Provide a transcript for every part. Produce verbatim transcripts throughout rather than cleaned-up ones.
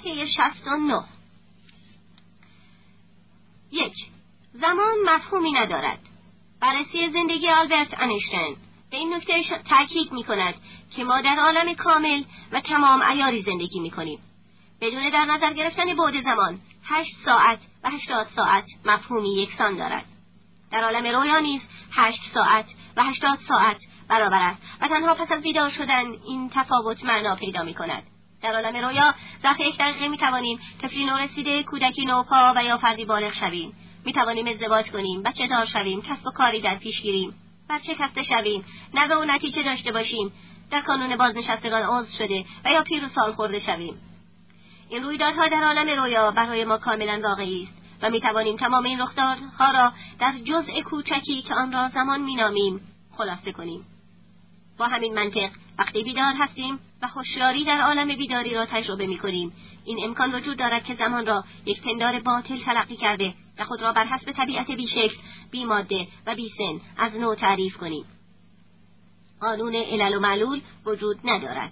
صفحه شصت و نه. یک. زمان مفهومی ندارد. بررسی زندگی آلبرت انیشتین به این نکته تاکید می‌کند که ما در عالم کامل و تمام عیاری زندگی می‌کنیم. بدون در نظر گرفتن بعد زمان، هشت ساعت و هشتاد ساعت مفهومی یکسان دارد. در عالم رویا نیز هشت ساعت و هشتاد ساعت برابر است و تنها پس از بیدار شدن این تفاوت معنا پیدا می‌کند. در عالم رویا ظرف یک دقیقه می‌توانیم طفلی نورسیده، کودکی نوپا و یا فردی بالغ شویم. می‌توانیم ازدواج کنیم، بچه‌دار شویم، کسب و کاری در پیش گیریم، برشکسته شویم، نوه و نتیجه داشته باشیم، در کانون بازنشستگان عضو شده و یا پیر و سال خورده شویم. این رویدادها در عالم رویا برای ما کاملا واقعی است و می‌توانیم تمام این رخدادها را در جزء کوچکی که آن را زمان می‌نامیم خلاصه کنیم. با همین منطق وقتی بیدار هستیم و هوشیاری در عالم بیداری را تجربه می‌کنیم، این امکان وجود دارد که زمان را یک پندار باطل تلقی کرده و خود را بر حسب طبیعت بی‌شکل، بی‌ماده و بی‌سن از نو تعریف کنیم. قانون علل و معلول وجود ندارد.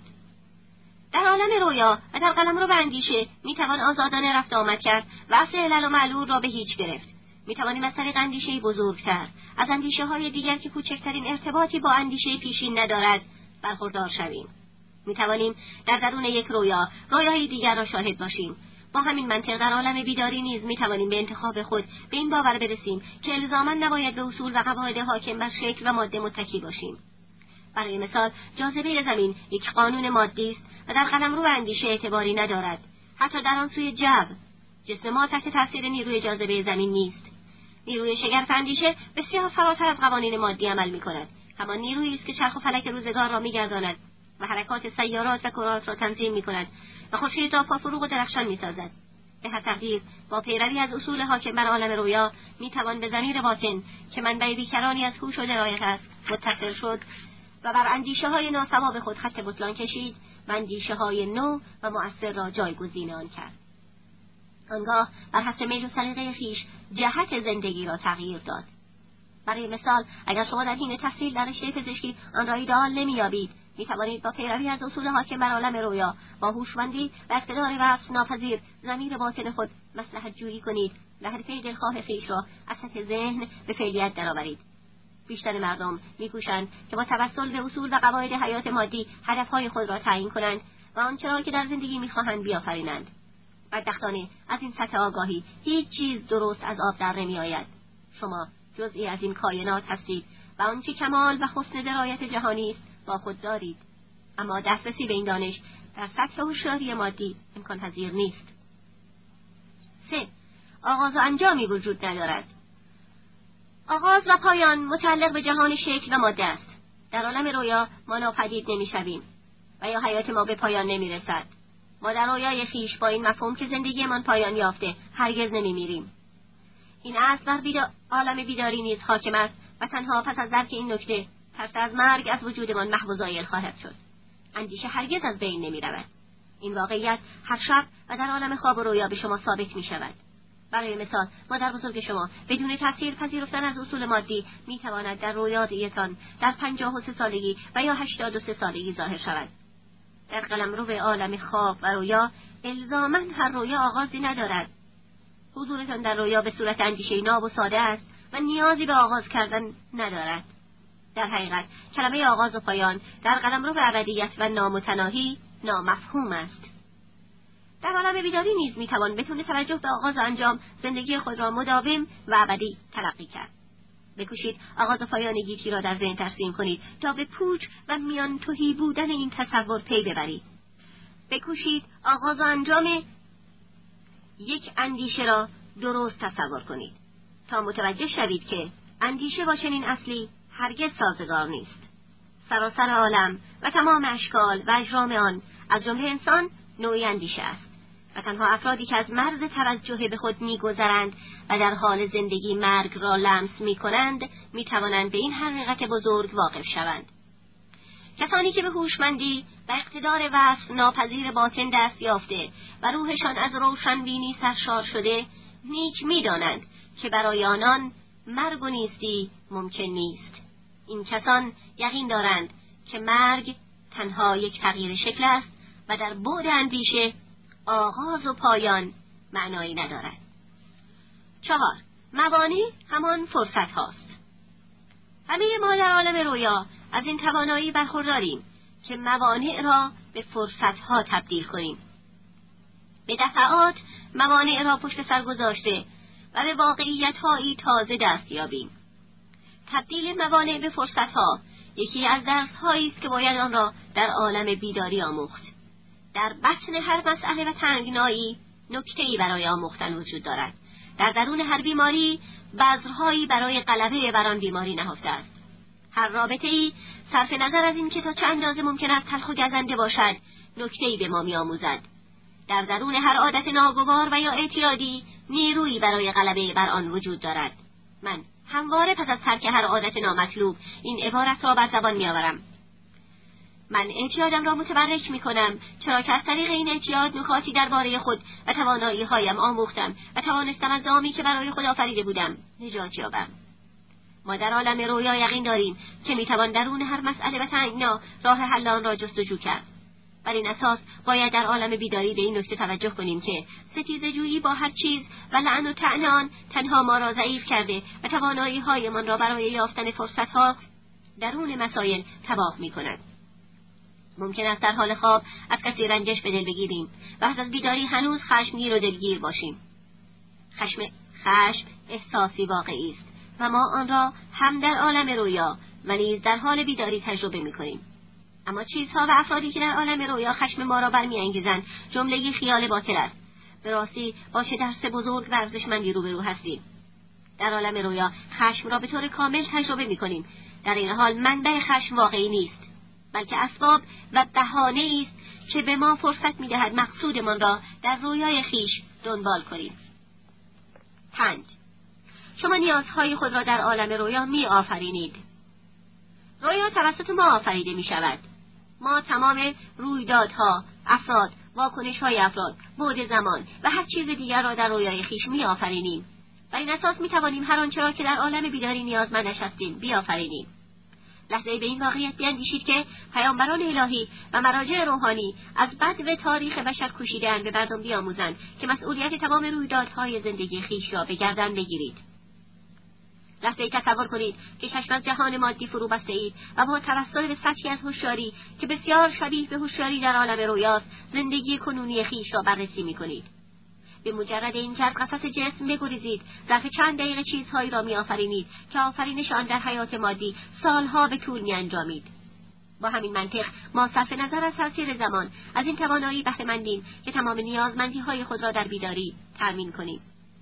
در عالم رویا و در قلمرو اندیشه میتوان آزادانه رفت آمد کرد و اصل علل و معلول را به هیچ گرفت. میتوانیم از طریق اندیشه بزرگتر از اندیشه های دیگر که کوچکترین ارتباطی با اندیشه پیشین ندارد برخوردار شویم. میتوانیم در درون یک رویا رویای دیگر را شاهد باشیم. با همین منطق در عالم بیداری نیز میتوانیم به انتخاب خود به این باور برسیم که الزاما نباید به اصول و قواعد حاکم بر شکل و ماده متکی باشیم. برای مثال جاذبه زمین یک قانون مادی است و در قلمرو اندیشه اعتباری ندارد. حتی در آن سوی جو جسم ما تحت تاثیر نیروی جاذبه زمین نیست. نیروی شگرف اندیشه بسیار فراتر از قوانین مادی عمل می‌کند. همان نیرویی است که چرخ و فلک روزگار را می‌گرداند و حرکات سیارات و کرات را تنظیم می‌کند و خورشید را پرفروغ و درخشان می‌سازد. به هر تقدیر با پیروی از اصول حاکم بر عالم رویا می‌توان به ضمیر باطن که منبع بیکرانی از هوش و درایت است متصل شد و بر اندیشه های ناصواب خود خط بطلان کشید و اندیشه های نو و مؤثر را جایگزین آن کرد. آنگاه بر حسب میل و سلیقه خویش جهت زندگی را تغییر داد. برای مثال اگر شما در حین تحصیل در رشته پزشکی آن را ایدئال نمی‌یابید، می‌توانید با پیروی از اصول حاکم بر عالم رویا با هوشمندی و اقتدار وصف ناپذیر ضمیر باطن خود مصلحت جویی کنید و حرفه دلخواه خویش را از سطح ذهن به فعلیت درآورید. بیشتر مردم می‌کوشند که با توسل به اصول و قواعد حیات مادی هدفهای خود را تعیین کنند و آنچه را که در زندگی می‌خواهند بیافرینند. بدبختانه از این سطح آگاهی هیچ چیز درست از آب در نمی‌آید. شما جزئی از این کائنات هستید و آنچه کمال و حسن درایت جهانی است با خود دارید، اما دسترسی به این دانش در سطح هوشیاری مادی امکان پذیر نیست. سه. آغاز و انجامی وجود ندارد. آغاز و پایان متعلق به جهان شکل و ماده است. در عالم رویا ما ناپدید نمی‌شویم و یا حیات ما به پایان نمی‌رسد. ما در رویای خویش با این مفهوم که زندگیمان پایان یافته هرگز نمی‌میریم. این اصل در بیدا... عالم بیداری نیز حاکم است و تنها پس از درک این نکته ترس از مرگ از وجودمان محو و زایل خواهد شد. اندیشه هرگز از بین نمی‌رود. این واقعیت هر شب و در عالم خواب و رویا به شما ثابت می‌شود. برای مثال مادر بزرگ شما بدون تاثیر پذیرفتن از اصول مادی می‌تواند در رویایتان در پنجاه و سه سالگی و یا هشتاد و سه سالگی ظاهر شود. در قلمرو عالم خواب و رویا الزاماً هر رویا آغازی ندارد. حضورتان در رویا به صورت اندیشه ناب و ساده است و نیازی به آغاز کردن ندارد. در حقیقت کلمه آغاز و پایان در قلمرو ابدیت و نامتناهی نامفهوم است. در عالم بیداری نیز میتوان بدون توجه به آغاز و انجام زندگی خود را مداوم و ابدی تلقی کرد. بکوشید آغاز و پایان گیتی را در ذهن ترسیم کنید تا به پوچ و میان تهی بودن این تصور پی ببرید. بکوشید آغاز و انجام یک اندیشه را درست تصور کنید تا متوجه شوید که اندیشه با چنین اصلی هرگز سازگار نیست. سراسر عالم و تمام اشکال و اجرام آن از جمله انسان نوعی اندیشه است و تنها افرادی که از مرز توجه به خود می‌گذرند و در حال زندگی مرگ را لمس می‌کنند می‌توانند به این حقیقت بزرگ واقف شوند. کسانی که به هوشمندی و اقتدار وصف ناپذیر باطن دست یافته و روحشان از روشنبینی سرشار شده نیک می‌دانند که برای آنان مرگ و نیستی ممکن نیست. این کسان یقین دارند که مرگ تنها یک تغییر شکل است و در بعد اندیشه آغاز و پایان معنایی ندارد. چهار، موانع همان فرصت هاست. همه ما در عالم رویا از این توانایی برخورداریم که موانع را به فرصت ها تبدیل کنیم. به دفعات موانع را پشت سر گذاشته و به واقعیت هایی تازه دست یابیم. تبدیل موانع به فرصت ها یکی از درس هایی است که باید آن را در عالم بیداری آموخت. در بطن هر مسئله و تنگنایی نکته‌ای برای آموختن وجود دارد. در درون هر بیماری بذرهایی برای غلبه بر آن بیماری نهفته است. هر رابطه‌ای صرف نظر از این که تا چه اندازه ممکن است تلخ و گزنده باشد نکته‌ای به ما می‌آموزد. در درون هر عادت ناگوار و یا اعتیادی نیرویی برای غلبه بر آن وجود دارد. من همواره پس از ترک هر عادت نامطلوب این عبارت را بر زبان می‌آورم: من اعتیادم را متبرک می‌کنم، چرا که از طریق این اعتیاد نکاتی درباره خود و توانایی‌هایم آموختم و توانستم از دامی که برای خود آفریده بودم نجات یابم. ما در عالم رویا یقین داریم که می‌توان درون هر مسئله و تنگنا راه حل آن را جستجو کرد. بر این اساس باید در عالم بیداری به این نکته توجه کنیم که ستیزه‌جویی با هر چیز و لعن و طعن آن تنها ما را ضعیف کرده و توانایی‌هایمان را برای یافتن فرصت‌ها درون مسائل تباه می‌کند. ممکن است در حال خواب از کسی رنجش به دل بگیریم و پس از بیداری هنوز خشمگین و دلگیر باشیم. خشم خشم احساسی واقعی است و ما آن را هم در عالم رویا و نیز در حال بیداری تجربه می‌کنیم. اما چیزها و افرادی که در عالم رویا خشم ما را برمی‌انگیزند جمله‌ای خیال باطل است. به راستی با چه درس بزرگ و ارزشمندی روبرو هستیم. در عالم رویا خشم را به طور کامل تجربه می‌کنیم. در این حال منبع خشم واقعی نیست، بلکه اسباب و بهانه‌ای است که به ما فرصت می‌دهد مقصودمان را در رویای خیش دنبال کنیم. پنج. شما نیازهای خود را در عالم رویا می‌آفرینید. رویا توسط ما آفریده می‌شود. ما تمام رویدادها، افراد، واکنش‌های افراد، بعد زمان و هر چیز دیگر را در رویای خیش می‌آفرینیم. بر این اساس می‌توانیم هر آنچه را که در عالم بیداری نیازمندش هستیم بیافرینیم. لحظه‌ای به این واقعیت بیاندیشید که پیامبران الهی و مراجع روحانی از بدو تاریخ بشر کوشیده‌اند به مردم بیاموزند که مسئولیت تمام رویدادهای زندگی خیش را به گردن بگیرید. لحظه‌ای تصور کنید که چشم از جهان مادی فرو بسته اید و با توسل به سطحی از هوشیاری که بسیار شبیه به هوشیاری در عالم رویاست زندگی کنونی خیش را بررسی می‌کنید. به مجرد اینکه از قفس جسم بگریزید، ظرف چند دقیقه چیزهایی را می‌آفرینید که آفرینش آن در حیات مادی سالها به طول می‌انجامید. با همین منطق ما صرف نظر از تاثیر زمان از این توانایی بهره مندیم که تمام نیازمندی‌های خود را در بیداری تأمین کنیم.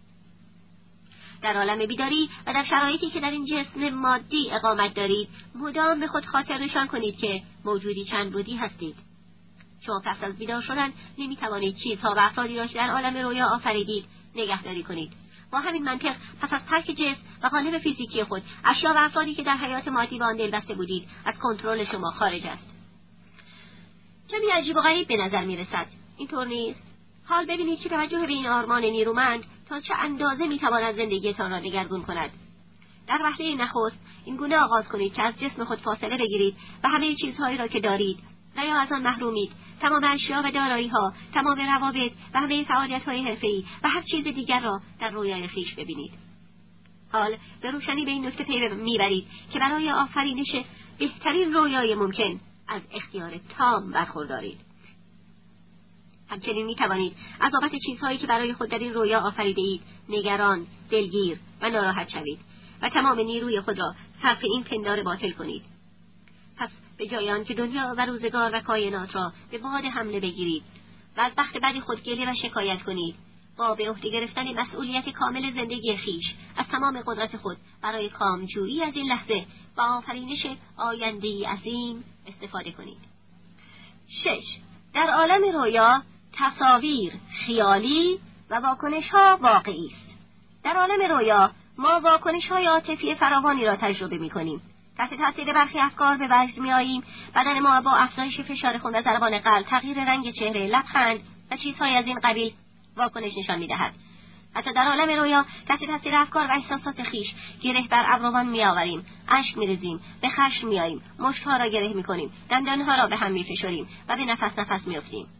در عالم بیداری و در شرایطی که در این جسم مادی اقامت دارید، مدام به خود خاطر نشان کنید که موجودی چند بودی هستید. شما پس از بیدار شدن نمیتوانید چیزها و افرادی را که در عالم رویا آفریدید نگهداری کنید. با همین منطق پس از ترک جسم و قالب فیزیکی خود، اشیا و افرادی که در حیات مادی به آن دلبسته بودید از کنترل شما خارج است. کمی عجیب و غریب به نظر میرسد، اینطور نیست؟ حال ببینید که توجه به این آرمان نیرومند تا چه اندازه میتواند زندگیتان را دگرگون کند. در وهله نخست این گونه آغاز کنید که از جسم خود فاصله بگیرید و همه چیزهایی را که دارید و یا از آن محرومید، تمام اشیا و دارایی‌ها، تمام روابط و همه فعالیت‌های حرفه‌ای و هر چیز دیگر را در رویای خیش ببینید. حال به روشنی به این نکته پی میبرید که برای آفرینش بهترین رویای ممکن از اختیار تام برخوردارید. همچنین می‌توانید از بابت چیزهایی که برای خود در این رویا آفریده اید نگران، دلگیر و ناراحت شوید و تمام نیروی خود را صرف این پندار باطل کنید. پس به جای آنکه دنیا و روزگار و کائنات را به باد حمله بگیرید و از بخت بدی خود گله و شکایت کنید، با به عهده گرفتن مسئولیت کامل زندگی خیش از تمام قدرت خود برای کامجویی از این لحظه و آفرینش آینده‌ای عظیم استفاده کنید. شش. در عالم رویا تصاویر خیالی و واکنش‌ها واقعی است. در عالم رویا ما واکنش‌های عاطفی فراوانی را تجربه می‌کنیم. تحت تاثیر برخی افکار به وجد می‌آییم، بدن ما با افزایش فشار خون و ضربان قلب، تغییر رنگ چهره، لبخند و چیزهای از این قبیل واکنش نشان می‌دهد. حتی در عالم رویا تحت تاثیر افکار و احساسات خیش گره بر ابروان می‌آوریم، اشک می‌ریزیم، به خشم می‌آییم، مشت‌ها را گره می‌کنیم، دندان‌ها را به هم می‌فشاریم و به نفس نفس می‌افتیم.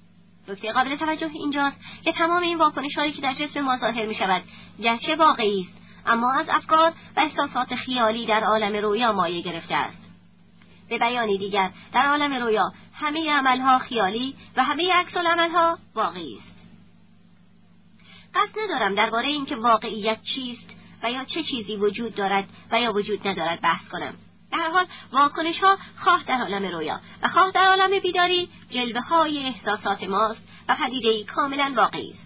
نکته قابل توجه اینجاست که تمام این واکنش‌هایی که در جسم ما ظاهر می‌شود گرچه واقعی است، اما از افکار و احساسات خیالی در عالم رویا مایه گرفته است. به بیانی دیگر، در عالم رویا همه عملها خیالی و همه عکس‌العملها واقعی است. قصد ندارم درباره اینکه واقعیت چیست و یا چه چیزی وجود دارد و یا وجود ندارد بحث کنم. در هر حال واکنش‌ها خواه در عالم رویا و خواه در عالم بیداری جلوه‌های احساسات ماست و پدیده‌ای کاملا واقعی است.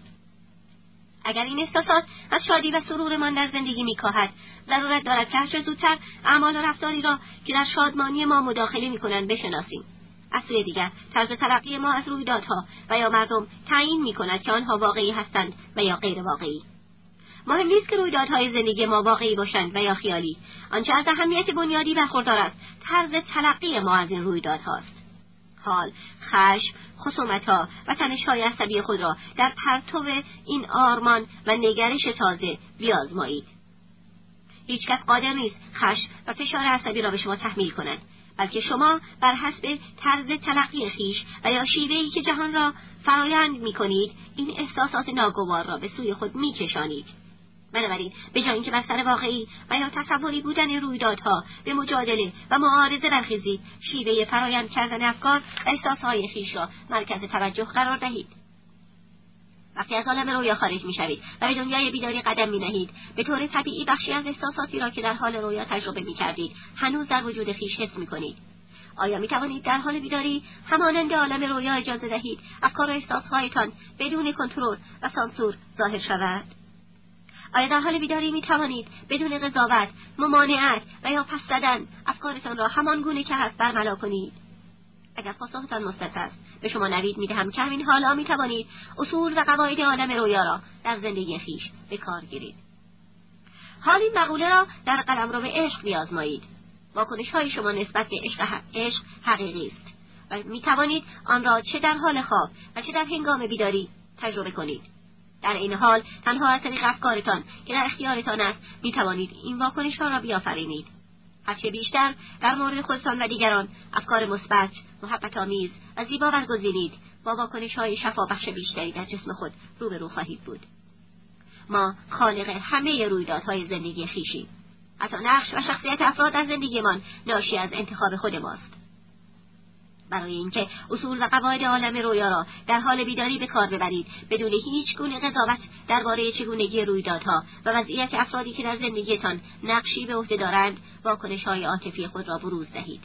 اگر این احساسات از شادی و سرورمان در زندگی می‌کاهد، ضرورت دارد که هرچه زودتر اعمال و رفتاری را که در شادمانی ما مداخله می‌کنند بشناسیم. از سوی دیگر طرز تلقی ما از رویدادها و یا مردم تعیین می‌کند که آنها واقعی هستند و یا غیر واقعی. مهم نیست که رویدادهای زندگی ما واقعی باشند و یا خیالی. آنچه از اهمیت بنیادی برخوردار است طرز تلقی ما از این رویدادهاست. حال، خشم، خصومت‌ها و تنش‌های عصبی خود را در پرتو این آرمان و نگرش تازه بیازمایید. هیچ کس قادر نیست خشم و فشار عصبی را به شما تحمیل کند، بلکه شما بر حسب طرز تلقی خیش و یا شیوهی که جهان را فرایند می‌کنید این احساسات ناگوار را به سوی خود می‌کشانید. بنابراین به جای اینکه بر سر واقعی و یا تصوری بودن رویدادها به مجادله و معارضه برخیزید، شیوه فرایند کردن افکار و احساسهای خیش را مرکز توجه قرار دهید. وقتی از عالم رویا خارج می‌شوید و به دنیای بیداری قدم می‌نهید، به طور طبیعی بخشی از احساساتی را که در حال رویا تجربه می‌کردید هنوز در وجود خیش حس می‌کنید. آیا می‌توانید در حال بیداری همانند عالم رویا اجازه دهید افکار و احساسهایتان بدون کنترل و سانسور ظاهر شود؟ آیا در حال بیداری می توانید بدون قضاوت، ممانعت و یا پس زدن افکارتان را همان گونه که هست برملا کنید؟ اگر پاسختان مثبت است، به شما نوید می دهم که همین حالا می توانید اصول و قواعد عالم رویا را در زندگی خویش به کار گیرید. حال این مقوله را در قلمرو عشق بیازمایید. واکنش های شما نسبت به عشق, ح... عشق حقیقی است و می توانید آن را چه در حال خواب و چه در هنگام بیداری تجربه کنید. در این حال تنها از طریق افکارتان که در اختیارتان است می توانید این واکنش ها را بیافرینید. هرچه بیشتر در مورد خودتان و دیگران افکار مثبت، محبت آمیز و زیبا برگزینید، با واکنش های شفابخش بیشتری در جسم خود روبرو خواهید بود. ما خالق همه رویدادهای زندگی خویشیم. حتی نقش و شخصیت افراد در زندگیمان ناشی از انتخاب خود ماست. برای اینکه اصول و قواعد عالم رویا را در حال بیداری به کار ببرید، بدون هیچ گونه قضاوت درباره چگونگی رویدادها و وضعیت افرادی که در زندگیتان نقشی به عهده دارند، واکنش‌های عاطفی خود را بروز دهید.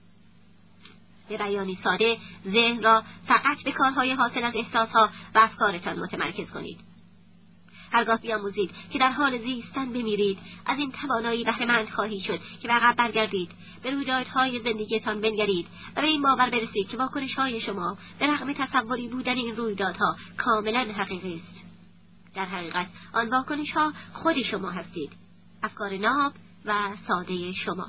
به بیانی ساده، ذهن را فقط به کارهای حاصل از احساسها و افکارتان متمرکز کنید. هرگاه بیاموزید که در حال زیستن بمیرید، از این توانایی بهره‌مند خواهید شد که به عقب برگردید، به رویدادهای زندگیتان بنگرید و به این باور برسید که واکنش‌های شما به رغم تصوری بودن این رویدادها کاملا حقیقی است. در حقیقت آن واکنش‌ها خود شما هستید، افکار ناب و ساده شما.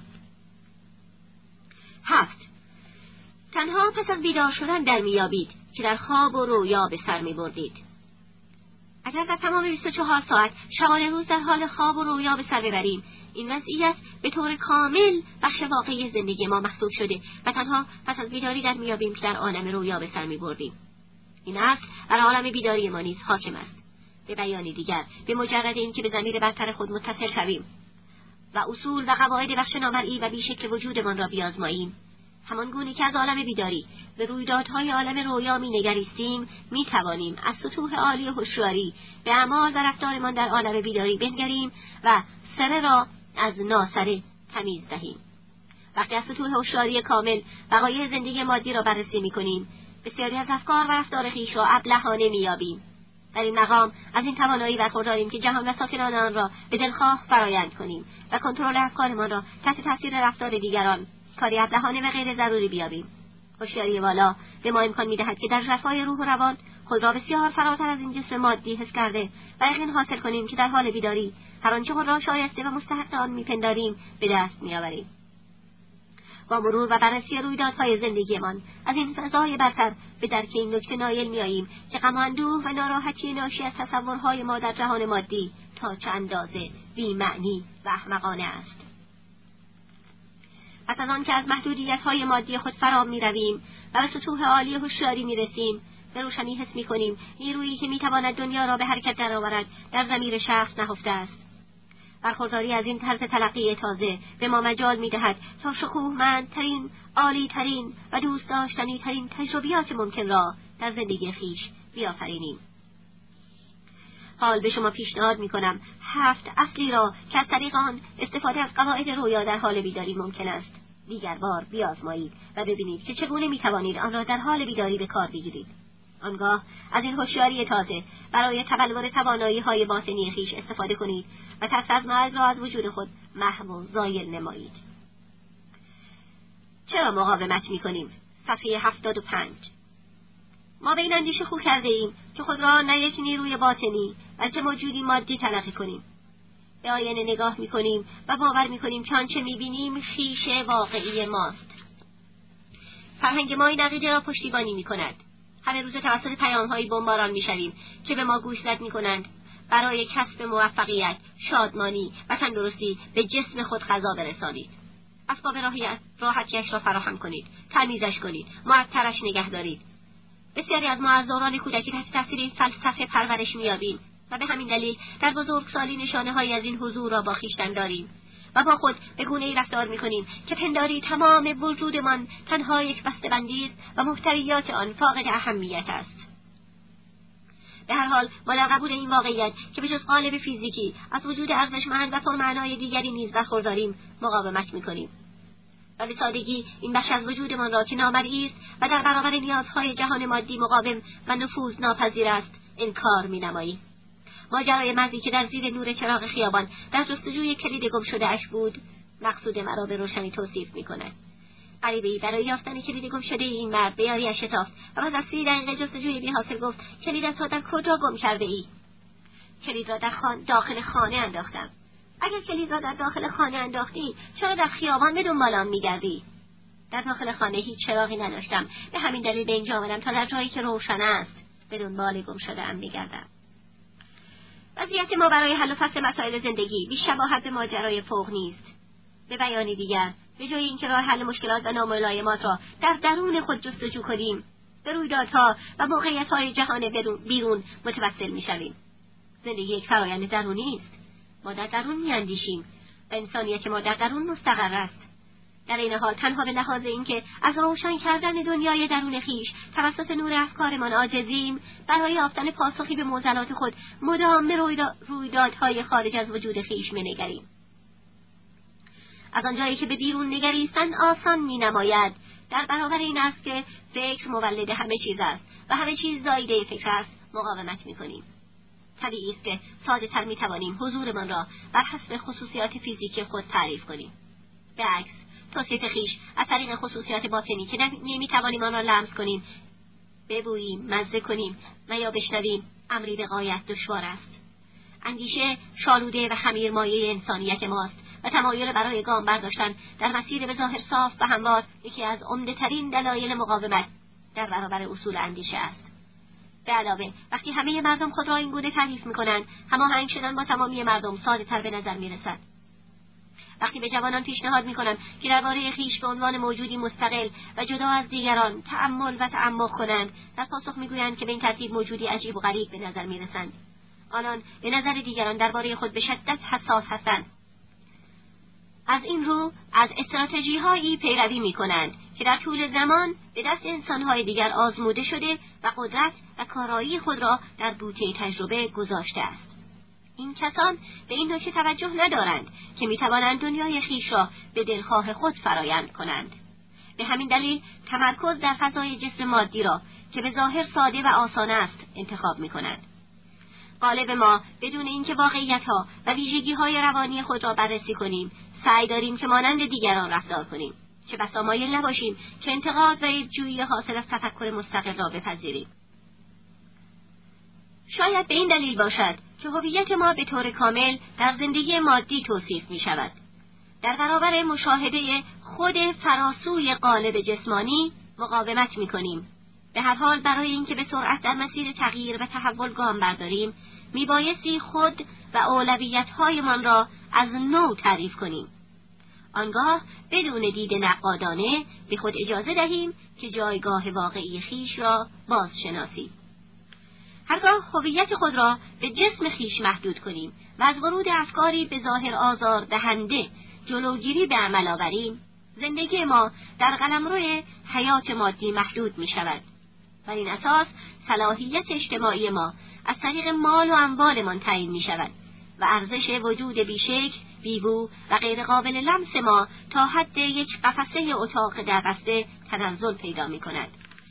هفت. تنها پس از بیدار شدن در میابید که در خواب و رویا به سر میبردید. اگر در تمام بیست و چهار ساعت شبانه روز در حال خواب و رویا به سر ببریم، این وضعیت به طور کامل بخش واقعی زندگی ما محسوب شده و تنها پس از بیداری در میابیم که در عالم رویا به سر میبردیم. این اصل بر عالم بیداری ما نیز حاکم است. به بیانی دیگر، به مجرد اینکه به ضمیر برتر خود متصل شویم و اصول و قواعد بخش نامرئی و بیشکل وجودمان را بیازماییم، همان گونه که از عالم بیداری به رویدادهای عالم رویا می نگریستیم، می توانیم از سطوح عالی هوشیاری به اعمال و رفتارمان در عالم بیداری بنگریم و سره را از ناسره تمیز دهیم. وقتی از سطوح هوشیاری کامل وقایع زندگی مادی را بررسی می کنیم، بسیاری از افکار و رفتار خویش را ابلهانه می یابیم. در این مقام از این توانایی برخورداریم که جهان و ساکنان آن را به دلخواه فرایند کنیم و کنترل افکارمان را تحت تاثیر رفتار دیگران، کاری ابلهانه و غیر ضروری بیابیم. هوشیاری والا به ما امکان می‌دهد که در رفاه روح و روان خود را بسیار فراتر از این جسم مادی حس کرده و یقین حاصل کنیم که در حال بیداری هر آنچه خود را شایسته و مستحق آن می‌پنداریم به دست می‌آوریم. با مرور و بررسی رویدادهای زندگیمان از این فضای برتر به درک این نکته نایل می‌آییم که غم و اندوه و ناراحتی ناشی از تصورهای ما در جهان مادی تا چه اندازه بی‌معنی و احمقانه است. پس از آن که از محدودیت‌های مادی خود فرام می‌رویم و به سطوح عالی هوشیاری می‌رسیم، به روشنی حس می‌کنیم نیرویی که می‌تواند دنیا را به حرکت درآورد در ضمیر شخص نهفته است. برخورداری از این طرز تلقی تازه به ما مجال می‌دهد تا شکوهمندترین، عالی‌ترین و دوست داشتنی‌ترین تجربیات ممکن را در زندگی خویش بیافرینیم. حال به شما پیشنهاد می‌کنم هفت اصلی را که از طریق آن استفاده از قواعد رویا در حال بیداری ممکن است دیگر بار بیازمایید و ببینید که چگونه می‌توانید آن را در حال بیداری به کار بگیرید. آنگاه از این هوشیاری تازه برای تبلور توانایی‌های باطنی خویش استفاده کنید و ترس از مرگ را از وجود خود محو و زایل نمایید. چرا مقاومت می‌کنیم؟ صفحه هفتاد و پنج. ما به این اندیشه خو کرده ایم که خود را نه یک نیروی باطنی بلکه موجودی مادی تلقی کنیم. به آینه نگاه می‌کنیم و باور می‌کنیم که آنچه می‌بینیم خویش واقعی ماست. فرهنگ ما این عقیده را پشتیبانی می‌کند. هر روز توسط پیام‌هایی بمباران می‌شویم که به ما گوشزد می‌کنند برای کسب موفقیت، شادمانی و تندرستی به جسم خود غذا برسانید. اسباب راحتی‌اش را فراهم کنید، تمیزش کنید، معطرش نگه دارید. بسیاری از ما از دوران کودکی تحت تاثیر این فلسفه پرورش می‌یابیم و به همین دلیل در بزرگسالی نشانه‌هایی از این حضور را با خویشتن داریم و با خود به گونه‌ای رفتار می‌کنیم که پنداری تمام وجودمان تنها یک بسته‌بندی است و محتویات آن فاقد اهمیت است. به هر حال ما در قبول این واقعیت که به جز قالب فیزیکی از وجود ارزشمند و پرمعنای دیگری نیز برخورداریم مقاومت می‌کنیم و به سادگی این بخش از وجودمان را که نامرئی است و در برابر نیازهای جهان مادی مقاوم و نفوذ ناپذیر است انکار می‌نماییم. ماجرای مردی که در زیر نور چراغ خیابان در جستجوی کلید گم شده اش بود مقصود مرا به روشنی توصیف می‌کند. غریبه‌ای برای یافتن کلید گم شده این مرد به یاری‌اش شتافت و پس از سی دقیقه جستجوی بی‌حاصل گفت کلیدت را در کجا گم کرده ای؟ کلید را در خان... داخل خانه انداختم. اگر کلید را در داخل خانه انداختی چرا در خیابان به دنبالم می‌گردی؟ در داخل خانه هیچ چراغی نداشتم، به همین دلیل به اینجا آمدم تا در جایی که روشن است به دنبال گم شده‌ام بگردم. وضعیت ما برای حل و فصل مسائل زندگی بی شباهت به ماجرای فوق نیست. به بیانی دیگر، به جای اینکه راه حل مشکلات و ناملایمات را در درون خود جستجو کنیم، به رویدادها و موقعیت‌های جهان بیرون متوسل می‌شویم. زندگی یک فرآیند درونی است. ما در درون می‌اندیشیم و انسانیت ما در درون مستقر است. در این حال تنها به لحاظ اینکه از روشن کردن دنیای درون خویش توسط نور افکارمان عاجزیم، برای یافتن پاسخی به معضلات خود مدام به رویدادهای خارج از وجود خویش می‌نگریم. از آنجایی که به بیرون نگریستن آسان می‌نماید، در برابر این است که فکر مولد همه چیز است و همه چیز زایده فکر است، مقاومت می‌کنیم. طبیعی است که ساده‌تر می‌توانیم حضورمان را بر حسب خصوصیات فیزیکی خود تعریف کنیم. به عکس توصیف خویش از طریق خصوصیات باطنی که نمی‌توانیم آن را لمس کنیم، ببوییم، مزه کنیم و یا بشنویم، امری به غایت دشوار است. اندیشه شالوده و خمیرمایه انسانیت ماست و تمایل برای گام برداشتن در مسیر به ظاهر صاف و هموار یکی از عمده‌ترین دلایل مقاومت در برابر اصول اندیشه است. به علاوه وقتی همه مردم خود را این گونه تعریف می‌کنند، هماهنگ شدن با تمامی مردم ساده‌تر به نظر می‌رسد. وقتی به جوانان پیشنهاد می‌کنم که درباره خویش به عنوان موجودی مستقل و جدا از دیگران تأمل و تعمق کنند، در پاسخ می‌گویند که به این ترتیب موجودی عجیب و غریب به نظر می‌رسند. آنان به نظر دیگران درباره خود به شدت حساس هستند. از این رو از استراتژی‌هایی پیروی می‌کنند که در طول زمان به دست انسان‌های دیگر آزموده شده و قدرت و کارایی خود را در بوته تجربه گذاشته است. این کسان به این نکته توجه ندارند که می‌توانند دنیای خویش را به دلخواه خود فرایند کنند. به همین دلیل تمرکز در فضای جسم مادی را که به ظاهر ساده و آسان است انتخاب می‌کنند. غالب ما بدون اینکه واقعیت‌ها و ویژگی‌های روانی خود را بررسی کنیم، سعی داریم که مانند دیگران رفتار کنیم، چه بسا مایل نباشیم که انتقاد و ایجادی حاصل از تفکر مستقل را بپذیریم. شاید به این دلیل باشد که هویت ما به طور کامل در زندگی مادی توصیف می شود. در برابر مشاهده خود فراسوی قالب جسمانی مقاومت می کنیم. به هر حال برای اینکه به سرعت در مسیر تغییر و تحول گام برداریم، می بایستی خود و اولویت‌هایمان را از نو تعریف کنیم. آنگاه بدون دید نقادانه به خود اجازه دهیم که جایگاه واقعی خیش را بازشناسیم. هرگاه هویت خود را به جسم خیش محدود کنیم و از ورود افکاری به ظاهر آزار دهنده جلوگیری به عمل آوریم، زندگی ما در قلمرو حیات مادی محدود می شود. بر این اساس صلاحیت اجتماعی ما از طریق مال و اموالمان تعیین می شود و ارزش وجود بیشکل، بیبو و غیر قابل لمس ما تا حد یک قفسه اتاق در بسته تنزل پیدا می کند.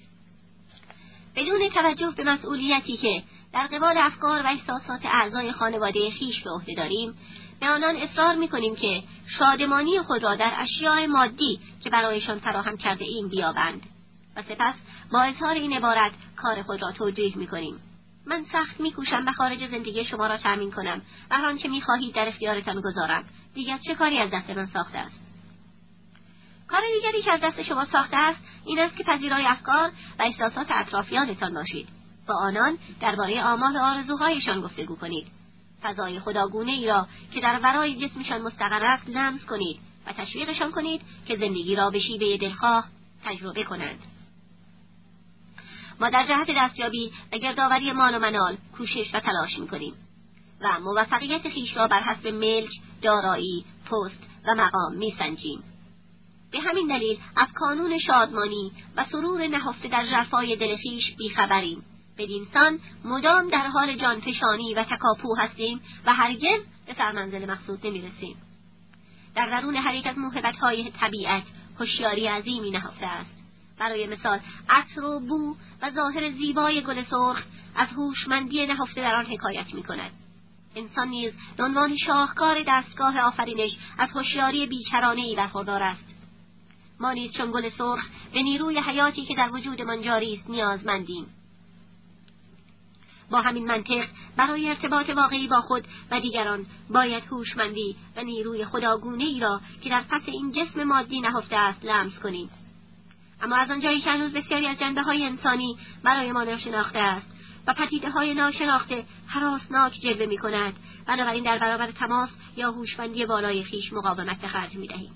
بدون توجه به مسئولیتی که در قبال افکار و احساسات اعضای خانواده خیش به عهده داریم، به آنان اصرار می‌کنیم که شادمانی خود را در اشیاء مادی که برایشان فراهم کرده ایم بیابند و سپس با اظهار این عبارت کار خود را توجیه می‌کنیم: من سخت می‌کوشم به خارج زندگی شما را تأمین کنم و هر آنچه می‌خواهید در اختیارتان گذارم. دیگر چه کاری از دست من ساخته است؟ کار دیگری که از دست شما ساخته است این است که پذیرای افکار و احساسات اطرافیانتان باشید. با آنان درباره آمال و آرزوهایشان گفتگو کنید. فضای خداگونه ای را که در ورای جسمشان مستقر است لمس کنید و تشویقشان کنید که زندگی را به شیوه دلخواه تجربه کنند. ما در جهت دستیابی و گردآوری مال و منال کوشش و تلاش می‌کنیم و موفقیت خیش را بر حسب ملک، دارایی، پست و مقام می‌سنجیم. به همین دلیل از کانون شادمانی و سرور نهفته در ژرفای دل خویش بیخبریم. بدین سان مدام در حال جانفشانی و تکاپو هستیم و هرگز به سرمنزل مقصود نمی‌رسیم. در درون هر یک از موهبت‌های طبیعت هوشیاری عظیمی نهفته است. برای مثال عطر و بو و ظاهر زیبای گل سرخ از هوشمندی نهفته در آن حکایت می‌کند. انسان نیز به عنوان شاهکار دستگاه آفرینش از هوشیاری بیکرانه‌ای برخوردار است. ما نیز چون گل سرخ به نیروی حیاتی که در وجودمان جاری است نیازمندیم. با همین منطق برای ارتباط واقعی با خود و دیگران باید هوشمندی و نیروی خداگونه‌ای را که در پس این جسم مادی نهفته است لمس کنیم. اما از آنجایی که هنوز بسیاری از جنبه‌های انسانی برای ما ناشناخته است و پدیده‌های ناشناخته هراسناک جلوه می‌کند، بنابراین در برابر تماس یا هوشمندی بالای خویش مقاومت به خرج می‌دهیم.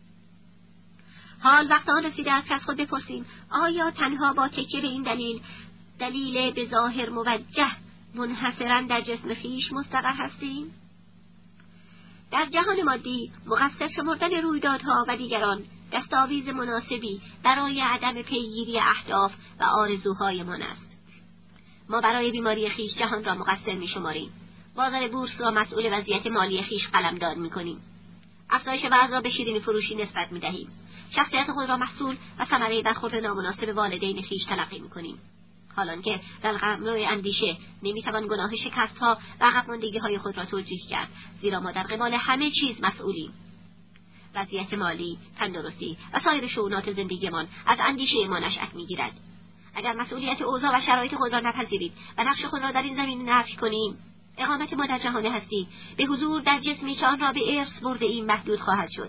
حال وقت آن رسیده است که از خود بپرسیم: آیا تنها با تکیه به این دلیل دلیل به ظاهر موجه منحصراً در جسم خویش مستقر هستیم؟ در جهان مادی مقصر شمردن رویدادها و دیگران دستاویز مناسبی برای عدم پیگیری اهداف و آرزوهایمان است. ما برای بیماری خویش جهان را مقصر می‌شماریم. بازار بورس را مسئول وضعیت مالی خویش قلمداد می‌کنیم. افزایش وزن را به شیرینی فروشی نسبت می‌دهیم. شخصیت خود را محصول و ثمره برخورد نامناسب والدین خویش تلقی می‌کنیم. حالان که در قلمرو اندیشه نمی‌توان گناه شکست‌ها و عقب‌ماندگی‌های خود را توجیه کرد، زیرا ما در قبال همه چیز مسئولیم. وضعیت مالی، تندرستی و سایر شؤونات زندگیمان از اندیشه ما نشأت می‌گیرد. اگر مسئولیت اوضاع و شرایط خود را نپذیرید و نقش خود را در این زمین نفی کنیم، اقامت ما در جهان هستی به حضور در جسمی که آن را به ارث برده ایم محدود خواهد شد.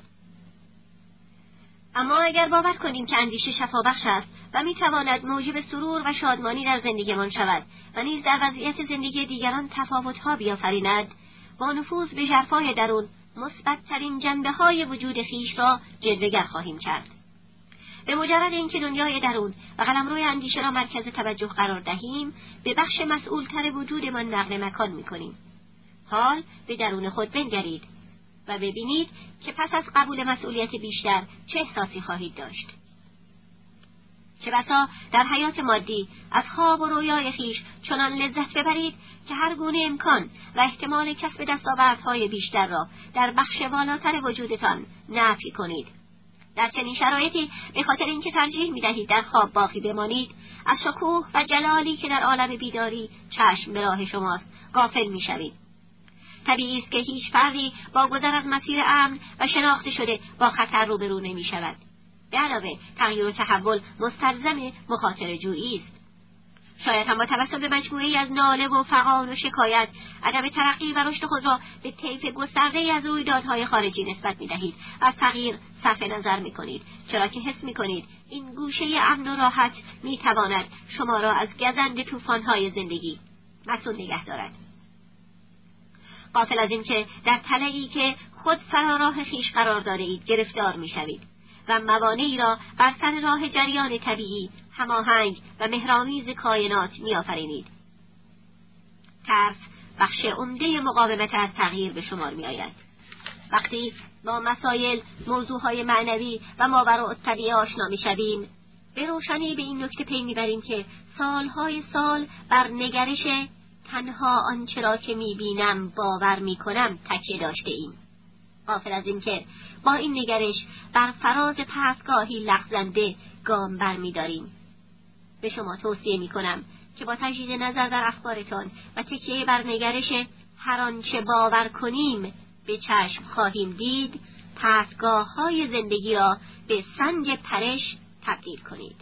اما اگر باور کنیم که اندیشه شفابخش است و می‌تواند موجب سرور و شادمانی در زندگیمان شود و نیز در وضعیت زندگی دیگران تفاوت‌ها بیافریند، با نفوذ به ژرفای درون مثبت‌ترین جنبه‌های وجود خویش را جلوه‌گر خواهیم کرد. به مجرد اینکه دنیای درون و قلمروی اندیشه را مرکز توجه قرار دهیم، به بخش مسئول‌تر وجودمان نقل مکان می‌کنیم. حال به درون خود بنگرید و ببینید که پس از قبول مسئولیت بیشتر چه احساسی خواهید داشت. چه بسا در حیات مادی از خواب و رویای خویش چنان لذت ببرید که هر گونه امکان و احتمال کسب دستاوردهای بیشتر را در بخش والاتر وجودتان نفی کنید. در چنین شرایطی به خاطر اینکه ترجیح می‌دهید در خواب باقی بمانید، از شکوه و جلالی که در عالم بیداری چشم به راه شماست غافل می‌شوید. طبیعی است که هیچ فردی با گذر از مسیر امن و شناخته شده با خطر روبرو نمی‌شود. به علاوه تغییر و تحول مستلزم مخاطره جویی است. شاید هم با توسط به مجموعه‌ای از ناله و فغان و شکایت عدم ترقی و رشد خود را به طیف گسترده‌ای از رویدادهای خارجی نسبت می‌دهید. از تغییر صرف نظر می‌کنید، چرا که حس می‌کنید این گوشه امن و راحت می‌تواند شما را از گزند طوفان‌های زندگی مسئول نگه دارد. غافل از این که در تله‌ای که خود فراراه خویش قرار داده اید گرفتار می شوید و موانعی را بر سر راه جریان طبیعی، هماهنگ و مهرآمیز کائنات می آفرینید. ترس بخش عمده مقاومت از تغییر به شمار می آید. وقتی با مسائل، موضوعهای معنوی و ماوراءالطبیعه آشنا می شویم، به روشنی به این نکته پی می بریم که سالهای سال بر نگرش تنها آنچه را که می بینم باور می کنم تکیه داشته ایم. غافل از این که با این نگرش بر فراز پستگاهی لغزنده گام بر می داریم. به شما توصیه می کنم که با تجدید نظر در افکارتان و تکیه بر نگرش هر آنچه باور کنیم به چشم خواهیم دید، پستگاه های زندگی را به سنگ پرش تبدیل کنید.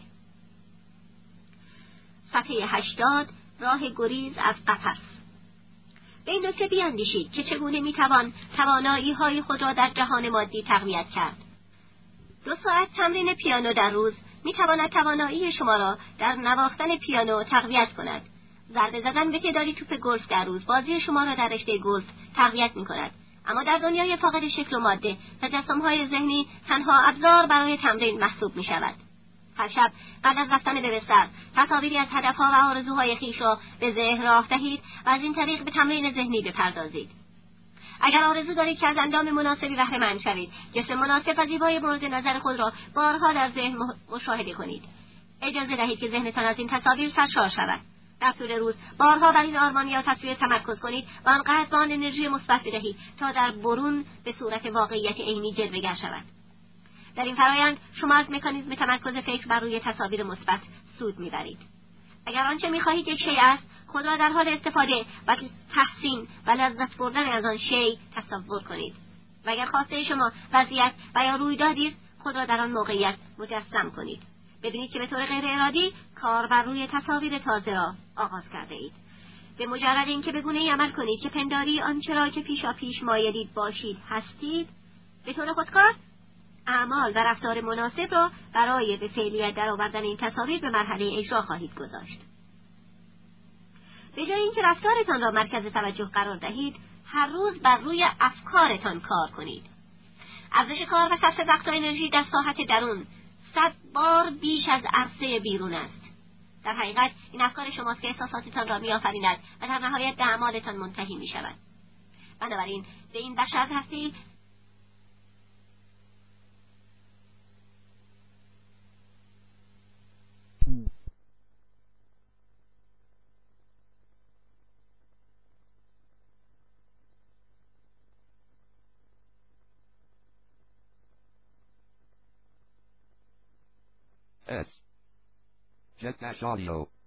صفحه هشتاد، راه گریز از قفس. به این نکته بیاندیشید که چگونه میتوان توانایی های خود را در جهان مادی تقویت کرد. دو ساعت تمرین پیانو در روز میتواند توانایی شما را در نواختن پیانو تقویت کند. ضربه زدن به تعدادی توپ گلف در روز بازی شما را در رشته گلف تقویت میکند. اما در دنیای فاقد شکل و ماده، تجسم‌های ذهنی تنها ابزار برای تمرین محسوب میشود. هر شب بعد از رفتن به بستر تصاویری از هدفها و آرزوهای خویش را به ذهن راه دهید و از این طریق به تمرین ذهنی بپردازید. اگر آرزو دارید که از اندام مناسبی بهره مند شوید، جسم مناسب و زیبای مورد نظر خود را بارها در ذهن مشاهده کنید. اجازه دهید که ذهنتان از این تصاویر سرشار شود. در طول روز بارها بر این آرمان یا تصویر تمرکز کنید و آنقدر به آن انرژی مثبت بدهید تا در برون به صورت واقعیت عینی جلوه‌گر شود. در این فرایند شما از مکانیزم تمرکز فکر بر روی تصاویر مثبت سود میبرید. اگر آنچه میخواهید یک شیء است، خود را در حال استفاده و تحسین و لذت بردن از آن شیء تصور کنید. و اگر خواسته شما وضعیت و یا رویدادی است، خود را در آن موقعیت مجسم کنید. ببینید که به طور غیر ارادی کار بر روی تصاویر تازه را آغاز کرده اید. به مجرد اینکه به گونه‌ای عمل کنید که پنداری آنچه را که پیشا پیش مایلید باشید هستید، به طور خودکار اعمال و رفتار مناسب را برای به فعلیت درآوردن این تصاویر به مرحله اجرا خواهید گذاشت. به جای اینکه رفتارتان را مرکز توجه قرار دهید، هر روز بر روی افکارتان کار کنید. ارزش کار و صرف وقت و انرژی در ساحت درون صد بار بیش از عرصه بیرون است. در حقیقت این افکار شماست که احساساتتان را می‌آفریند و در نهایت به اعمالتان منتهی می‌شود. بنابراین به این بخش از هستی S. Jet Dash Audio.